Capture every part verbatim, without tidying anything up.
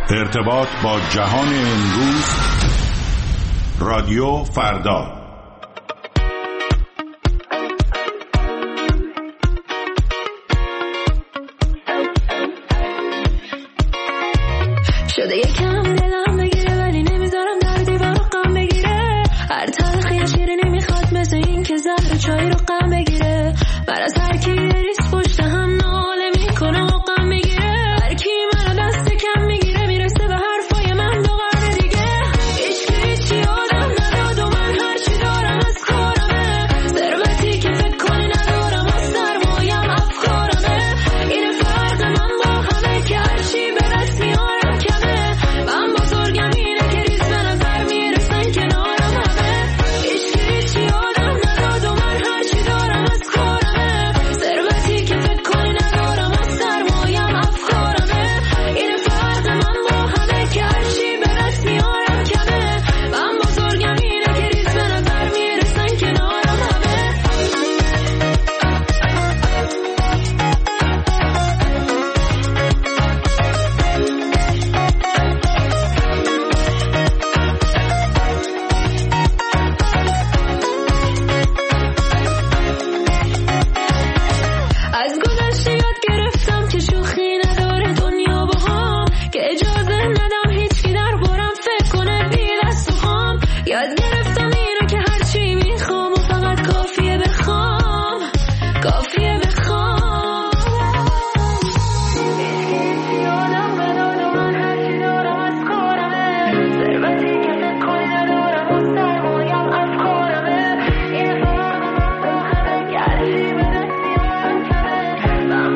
ارتباط با جهان امروز، رادیو فردا. شده یکم دلم بگیره ولی نمیذارم در دیوار غم بگیره. هر تلخی شیری نمیخواد مثل این که زهر چای رو غم بگیره. بر از هر کی ریس پشت هم ناله میکنه و غم میگیره. هر کی منو دست کم میگیره میرسه به حرفای من دو قرن دیگه. هیچ کی هیچی آدم نداد و من هر چی دارم از کارمه. ثروتی که فکر کنی ندارم از سرمایم افکارمه. این فرق من با همه که هر چی به دست میارم کمه. من بزرگم اینه که ریز به نظر میرسن کنارم همه. هیچ کی هیچی آدم نداد و من هر چی دارم از کارمه. ثروتی که فکر کنی ندارم از سرمایم افکارمه. این فرق من با همه که هر چی به دست میارم کمه. من بزرگم اینه که ریز به نظر میرسن کنارم همه. از گذشته یاد گرفتم که شوخی نداره دنیا با هم. که اجازه ندم هیچکی در بارم فکر کنه بی دست و خام. یاد گرفتم اینو که هرچی میخوام و فقط کافیه بخوام. کافیه بخوام. هیچی آدم نداد و من هرچی دارم از کارمه. ثروتی که فکر کنی ندارم از سرمایم افکارمه. این فرق من با همه که هرچی به دست میارم کمه. من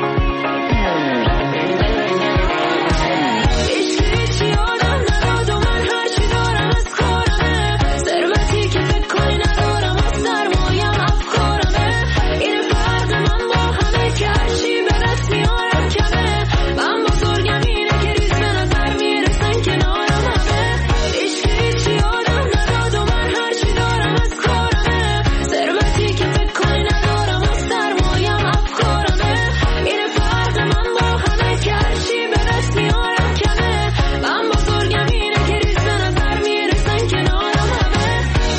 هیچ کی هیچی آدم نداد و من هرچی دارم از کارمه. ثروتی که فکر کنی ندارم از سرمایم افکارمه. این فرق من با همه که هرچی به دست میارم کمه. من بزرگم اینه که ریز به نظر میرسن کنارم همه. هیچ کی هیچی آدم نداد و من هرچی دارم از کارمه. ثروتی که فکر کنی ندارم از سرمایم افکارمه. این فرق من با همه که هرچی به دست میارم کمه. من بزرگم اینه که ریز به نظر میرسن کنارم همه.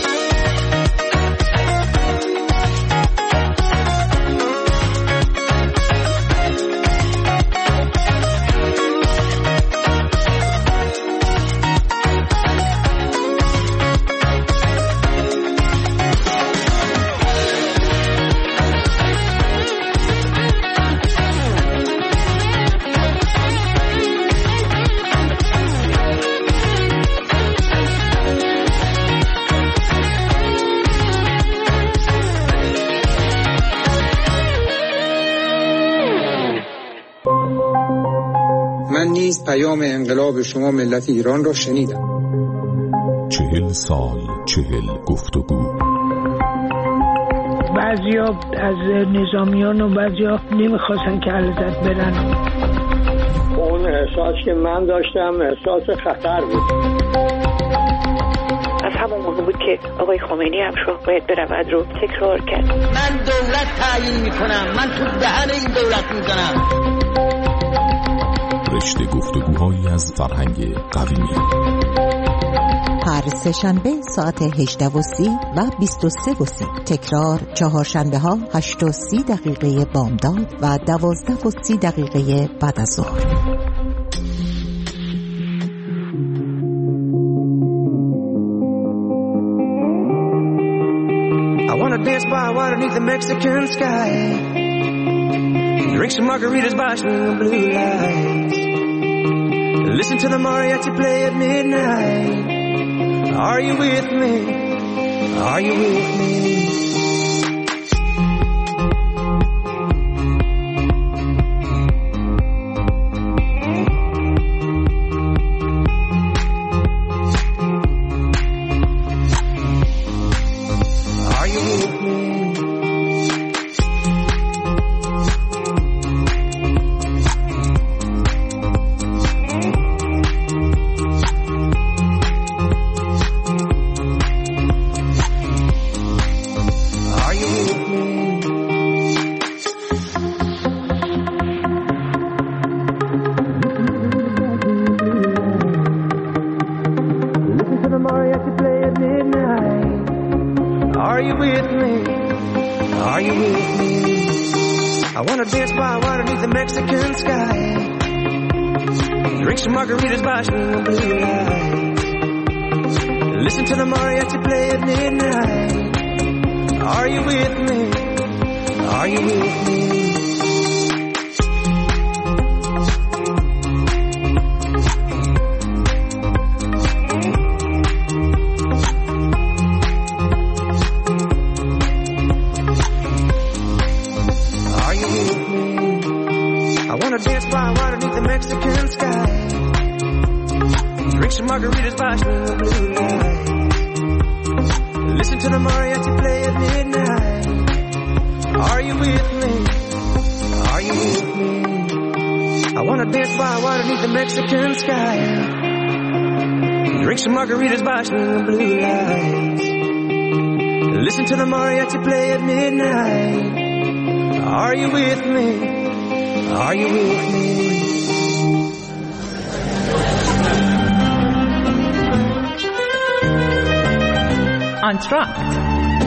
من نیز پیام انقلاب شما ملت ایران را شنیدم. چهل سال چهل گفتگو. بعضیا از نظامیان و بعضیا نمیخواستن که علازت برن. اون احساس که من داشتم احساس خطر بود. از همون موقع بود که آقای خمینی هم شاه باید برود رو تکرار کرد. من دولت تعیین میکنم، من تو دهن این دولت میزنم. رشته گفتگوهایی از فرهنگ قومی. هر سه شنبه ساعت هجده و سی و بیست و سه و سی. تکرار چهارشنبه ها هشت و سی دقیقه بامداد و دوازده و سی دقیقه بعد از ظهر. I wanna dance by water beneath the Mexican sky. Drink some margaritas by swinging blue lights. Listen to the mariachi play at midnight. Are you with me? Are you with me? with me? I wanna dance by water beneath the Mexican sky. Drink some margaritas by swinging blue lights. Listen to the mariachi play at midnight. Are you with me? Are you with me? Mexican sky. Drink some margaritas by swinging blue lights. Listen to the mariachi play at midnight. Are you with me? Are you with me? I wanna dance by water beneath the Mexican sky. Drink some margaritas by swinging blue lights. Listen to the mariachi play at midnight. Are you with me? Are you with me? آنتراکت.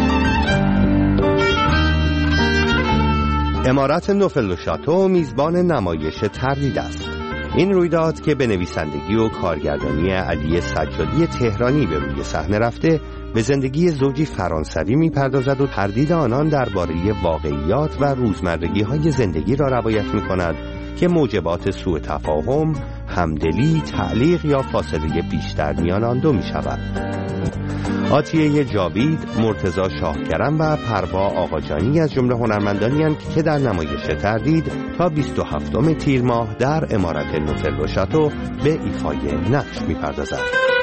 امارت نوفل و شاتو میزبان نمایش تردید است. این رویداد که به نویسندگی و کارگردانی علی سجادی تهرانی به روی صحنه رفته، به زندگی زوجی فرانسوی میپردازد و تردید آنان درباره واقعیات و روزمرگی‌های زندگی را روایت می‌کند که موجبات سوء تفاهم، همدلی، تعلیق یا فاصله بیشتر میان آن دو می‌شود. عاطیه جاوید، مرتضی شاهکرم و پروا آقاجانی از جمله هنرمندانی هستند که در نمایش تردید تا بیست و هفتم تیر ماه در امارت نوفل و شاتو به ایفای نقش می‌پردازند.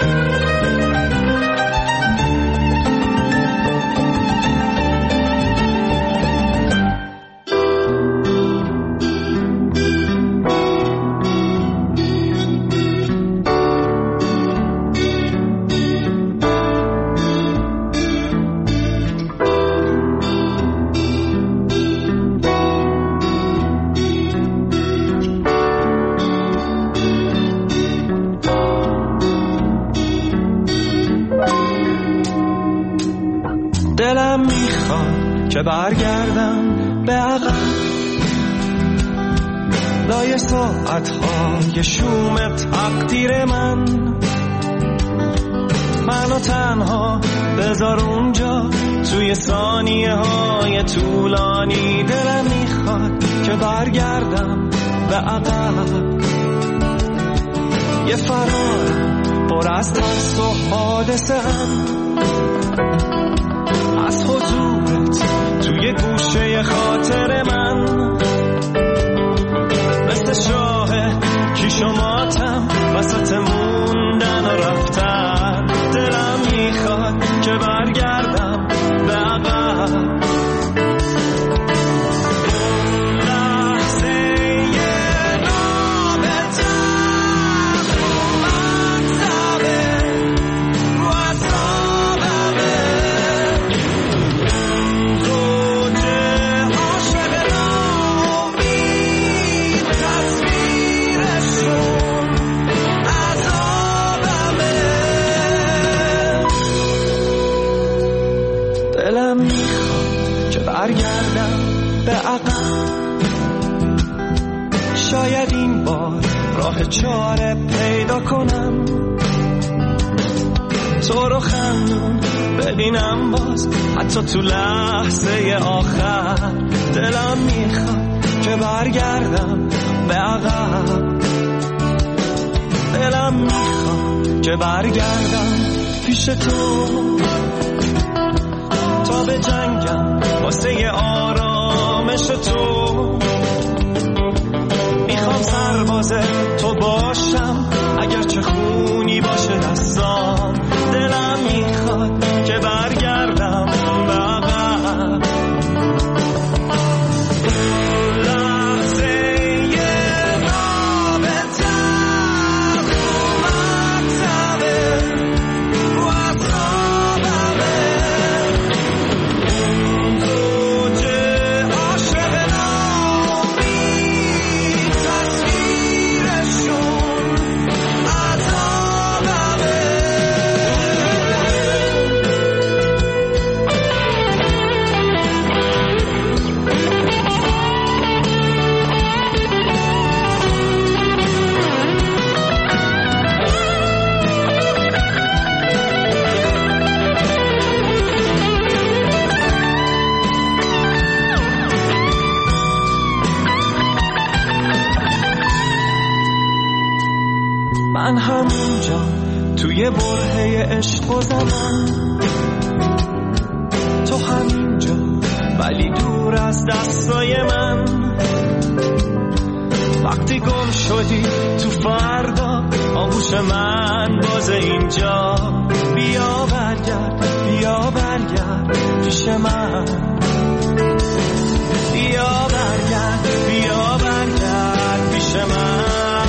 دلم میخواد که برگردم به عقب، لای ساعتهای شوم تقدیر من، منو تنها بذار اونجا توی ثانیه های طولانی. دلم میخواد که برگردم به عقب، یه فرار پر از ترس و حادثه از حضورت توی گوشه خاطر من، مثل شاه کیش و ماتم وسط موندن و رفتن. دلم میخواد که برگردم به عقب، برگردم به عقب. شاید این بار راه چاره پیدا کنم، تو رو خندون ببینم باز حتی تو لحظه آخر. دلم میخواد که برگردم به عقب، دلم میخواد که برگردم پیش تو تا به جنگم واسه آرامش تو. میخوام سرباز تو باشم اگر چه خونی باشه دستام. دلم میخواد که برگردم به عقب، من همونجا توی برهه عشق و زمان، تو همینجا ولی دور از دستای من. وقتی گم شدی تو فردا آغوش من باز اینجا، بیا برگرد بیا برگرد پیش من، بیا برگرد بیا برگرد پیش من،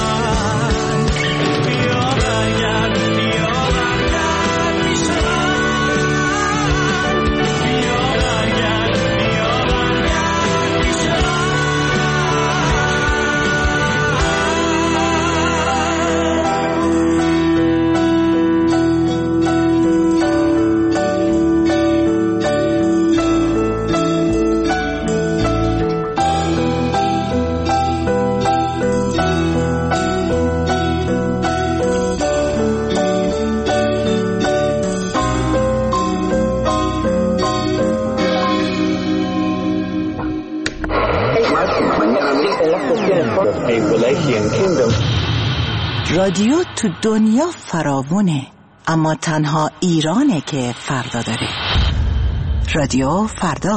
بیا برگرد بیا برگرد پیش من، بیا برگرد بیا برگرد پیش من. رادیو تو دنیا فراوونه، اما تنها ایرانه که فردا داره. رادیو فردا.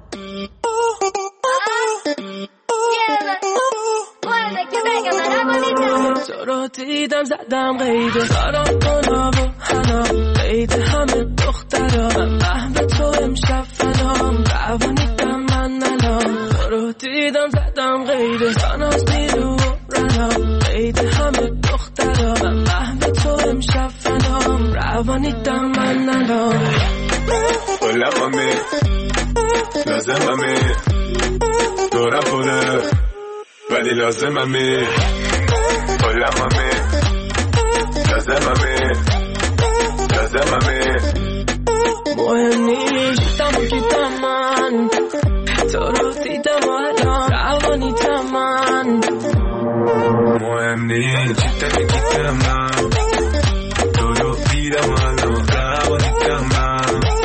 تو رو دیدم زدم قیده سارم کنم و حنا قیده همه دخترا، من فهم تو امشب فنام روانیدم من الان. تو رو دیدم زدم قیده ساناز نیرو و رنام قیده همه دخترا، من فهم تو امشب فنام روانیدم من الان. بلممه لازممه دورم پره ولی لازممه، بلممه لازممه لازممه. مهم نیست تمام کیتم من، تو رو دیدم الان روانیدم من. مهم نیست تمام کیتم من، تو رو دیدم الان روانیدم من.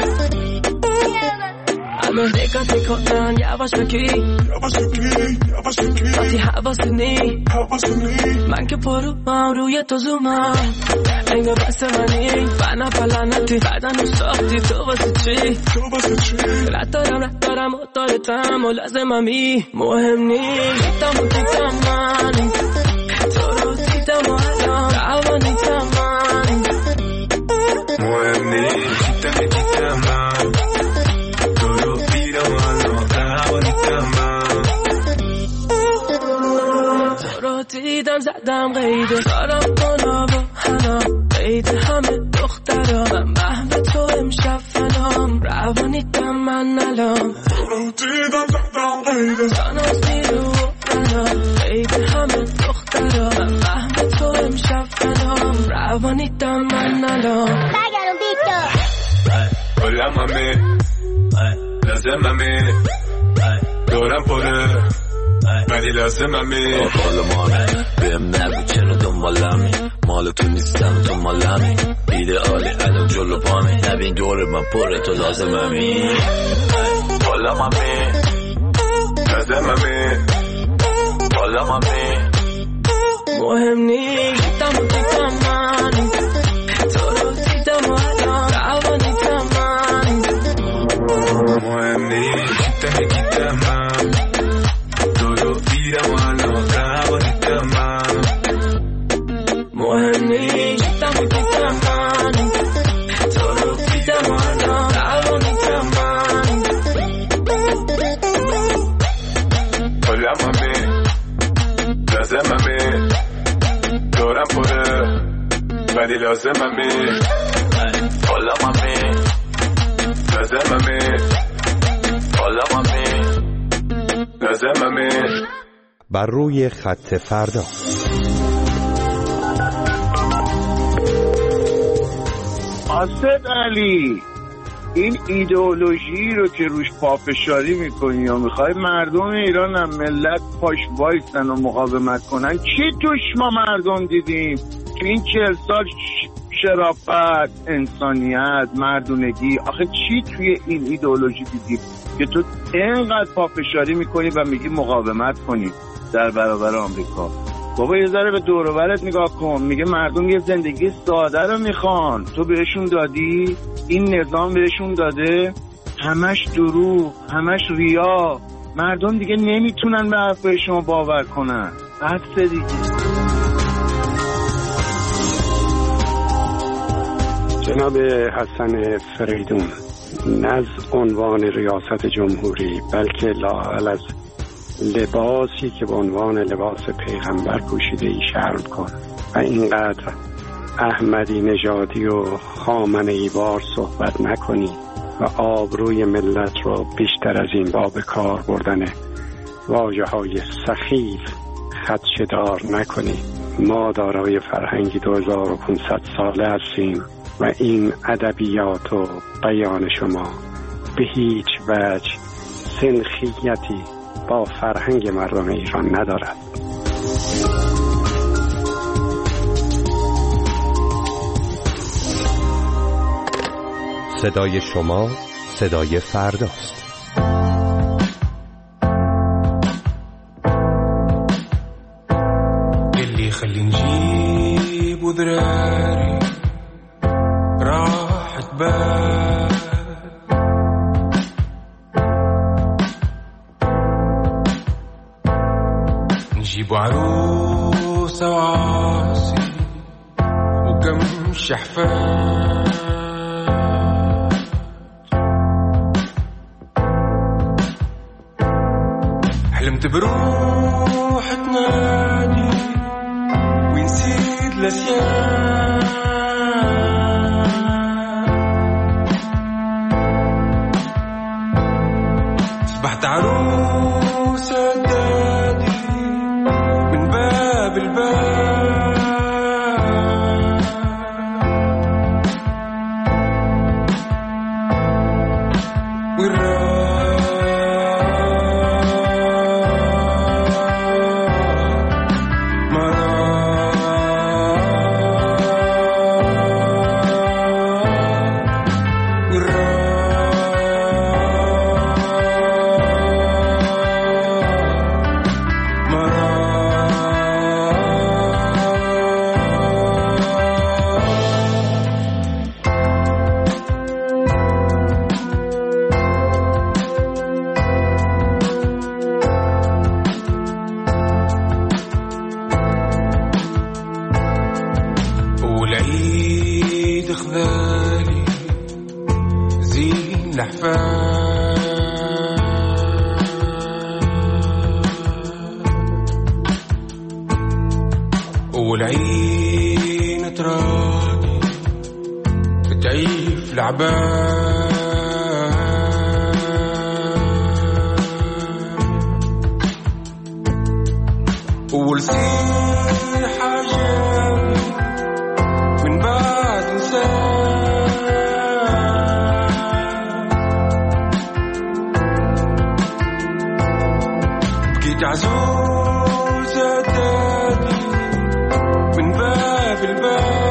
الان دقت میکنن یواش بگی یواش بگی یواش بگی وقتی حواسونی حواسونی من که پرو هم روی تو زومم انگار بس منی فنا پلنتی بدن رو ساختی تو واسه چی تو واسه چی رد دارم رد دارم و دارتم و لازممی. مهم نیست تمام دیدم من، تو رو دیدم و الان روانیدم من. مهم نیست تمام دیدم من، تو رو دیدم الان روانیدم من. تو رو دیدم زدم قیده سارم کنم و حنا قیده همه دخترا، من فهم تو امشب فنام روانیدم من الان. تو رو دیدم زدم قیده ساناز نیرو و رنا قیده همه دخترا، من فهم تو امشب فنام روانیدم من الان. بگرم بیکتر بلممه لازممه دورم پره ولی لازممه. حال مانه بهم نگو چرا دنبالمی، مال تو نیستم تو مالمی، ایدئالی الان جلو پامی، نبین دور من پره تو لازممی. بلممه لازممه بلممه. مهم نیست تمام دیدم من، تو رو دیدم و الان روانیدم من. مهم نیست تمام دیدم من، تو رو دیدم و الان روانیدم من. مهم نیست تمام دیدم من، تو رو دیدم و الان روانیدم من. بلممه لازممه دورم پره ولی لازممه، بلممه لازممه بلممه لازممه. بر روی خط فردا. اسد علی، این ایدئولوژی رو که روش پافشاری میکنی یا میخوای مردم ایران هم ملت پاش وایسن و مقاومت کنن، چی توش ما مردم دیدیم تو این چهل سال؟ شرافت، انسانیت، مردونگی، آخه چی توی این ایدئولوژی دیدیم که تو اینقدر پافشاری میکنی و میگی مقاومت کنی در برابر آمریکا؟ بابا یه ذره به دور و برت نگاه کن. میگه مردم یه زندگی ساده رو میخوان، تو بهشون دادی؟ این نظام بهشون داده؟ همش دروغ، همش ریا. مردم دیگه نمیتونن به حرفای شما باور کنن. بس دیگه. جناب حسن فریدون، نه از عنوان ریاست جمهوری بلکه لااقل از لباسی که به عنوان لباس پیغمبر پوشیده ای شرم کن و اینقدر احمدی نژادی و خامنه ای وار صحبت نکنی و آبروی ملت رو بیشتر از این باب کار بردن واژه های سخیف خدشه‌دار نکنی. ما دارای فرهنگی دو هزار و پانصد ساله هستیم و این ادبیات و بیان شما به هیچ وجه سنخیتی با فرهنگ مردم ایران ندارد. صدای شما صدای فرداست. اللي خلي نجيب وذراري راحت بال نجيب عروسة وعاصي وكم شحفان حلمت بروح تنادي ونسيت الأسيان صبحت عروسة دادي من باب الباب والراس والعين تراقي بتعيف لعبان والسيحة جاي من بعد إنسان بكيت عزوزة دادي من باب الباب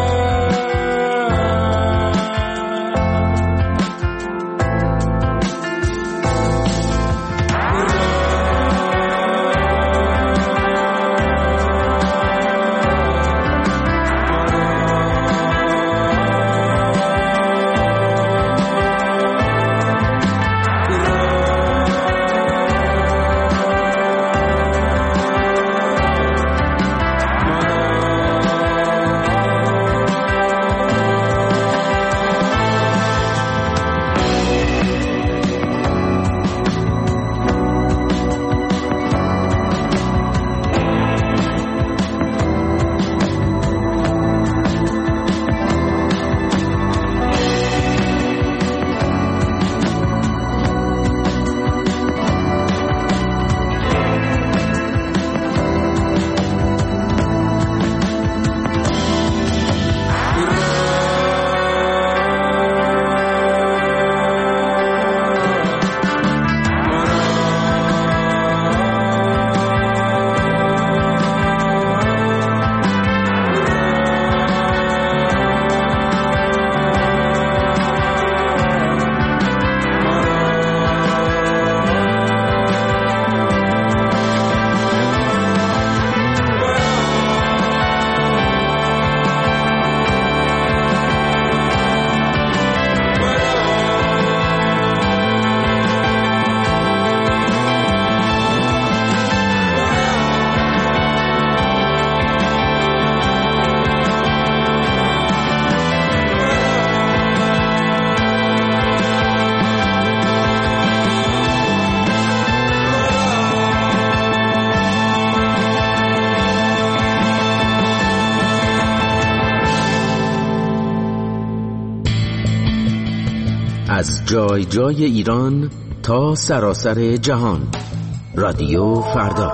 از جای جای ایران تا سراسر جهان. رادیو فردا.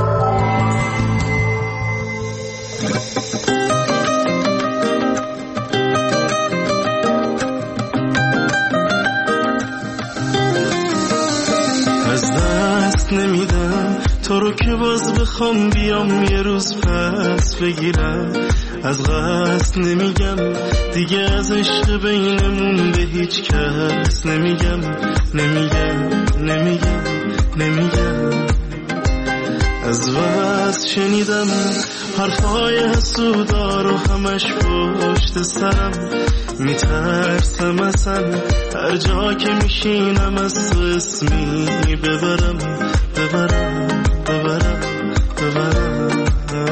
از دست نمیدم تو رو که باز بخوام بیام یه روز پس بگیرم. از قصد نمیگم دیگه از عشق بینمون به هیچ کس نمیگم نمیگم نمیگم نمیگم. از وقت شنیدم حرفای حسودا رو همش پشت سرم. میترسم اصلا هر جا که میشینم از تو اسمی ببرم ببرم ببرم ببرم.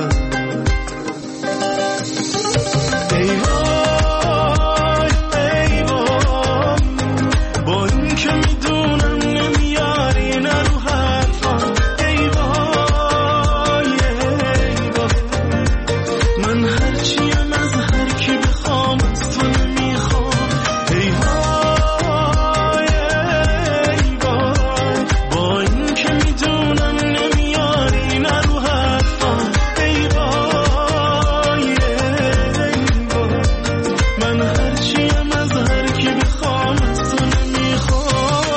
ای وای ای وای با این که میدونم نمیاری نرو حرفم. ای وای ای وای من هرچیم از هر کی بخوام از تو نمیخوام. ای وای ای وای با این که میدونم نمیاری نرو حرفم. ای وای ای وای من هرچیم از هر کی بخوام از تو نمیخوام.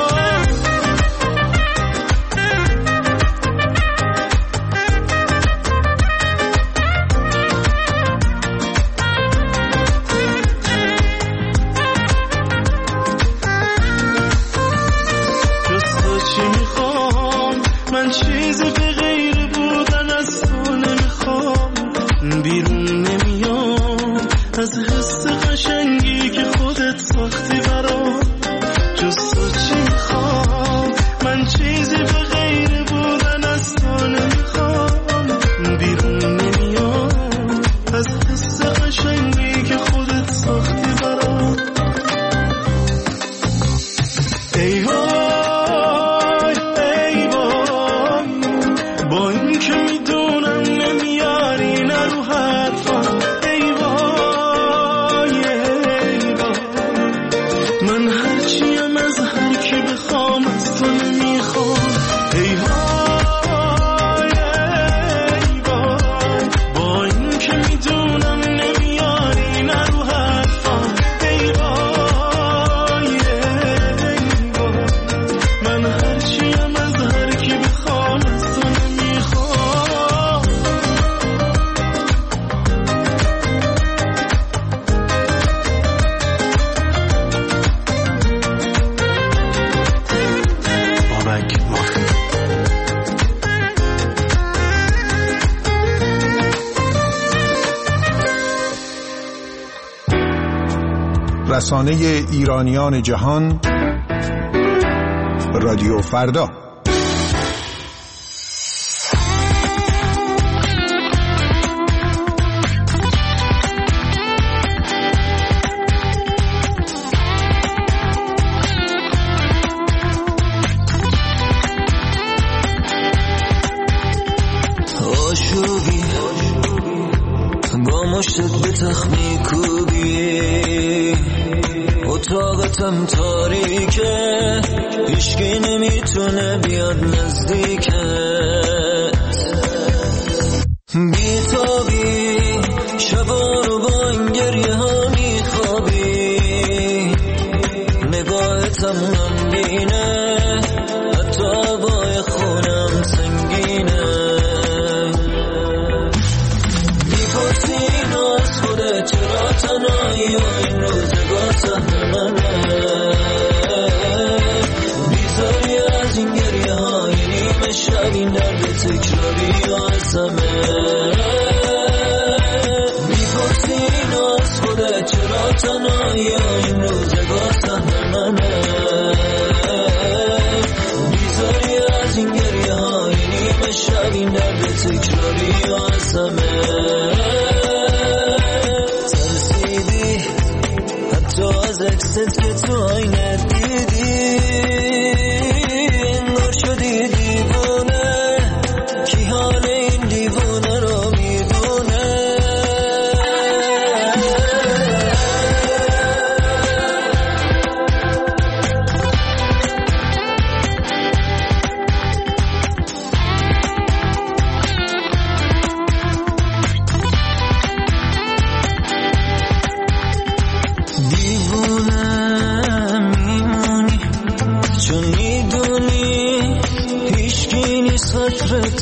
جز تو چی میخوام من چیزی به غیر بودن از تو نمیخوام. بیرون نمیام از حس قشنگی که خودت ساختی برام. جز تو چی میخوام من چیزی به غیر بودن از تو نمیخوام. بیرون نمیام از حس قشنگی که خودت ساختی برام. ای وای ای وای با این که میدونم نمیاری نرو حرفم. ای وای ای وای من هرچیم از هر کی بخوام از تو نمیخوام. ای وای ای وای با این که میدونم نمیاری نرو حرفم. ای وای ای وای من هرچیم از هر کی بخوام از تو نمیخوام. بابک ماخی رسانه ایرانیان جهان، رادیو فردا. آشوبی با مشتت به تخمی کوبی. اتاقتم تاریکه هیچکی نمیتونه بیاد نزدیکت. بیتابی شبا رو با این گریه ها میخوابی. نگاهتم غمگینه حتی بای خونم سنگینه. میپرسی اینو از خودت چرا تنهایی و این روزگار سهل منه. بیزاری از این گریه های نیمه شب این درد تکراری و از همه. میپرسی اینو از خودت چرا تنهایی و این روزگار سهل منه. بیزاری از این گریه های نیمه شب این درد تکراری و از همه. ترسیدی حتی از عکست که تو آینه دیدی. انگار شدی دیوونه کی حال این دیوونه رو میدونه.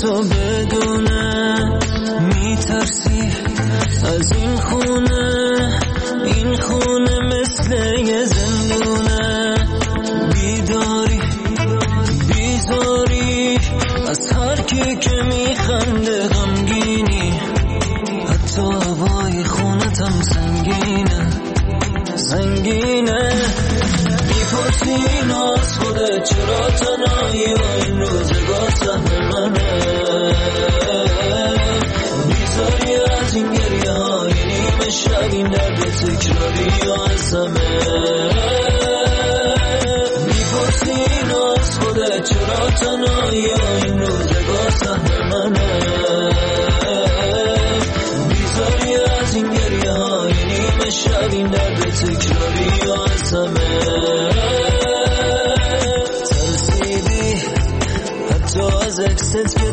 تو بدونه میترسی از این خونه، این خونه مثل یه زندونه. بیداری بیزاری از هر کی که میخنده غمگینی، حتی هوای خونتم سنگینه سنگینه. میپرسی اینو از خودت چرا تنهایی و این روزگار سهم منه. بیزاری از این گریه های نیمه شب، این درد تکراری و از همه. میپرسی اینو از خودت چرا تنهایی و این روزگار سهم منه. بیزاری از این گریه های نیمه شب، این درد تکراری و از همه. ترسیدی حتی از اکست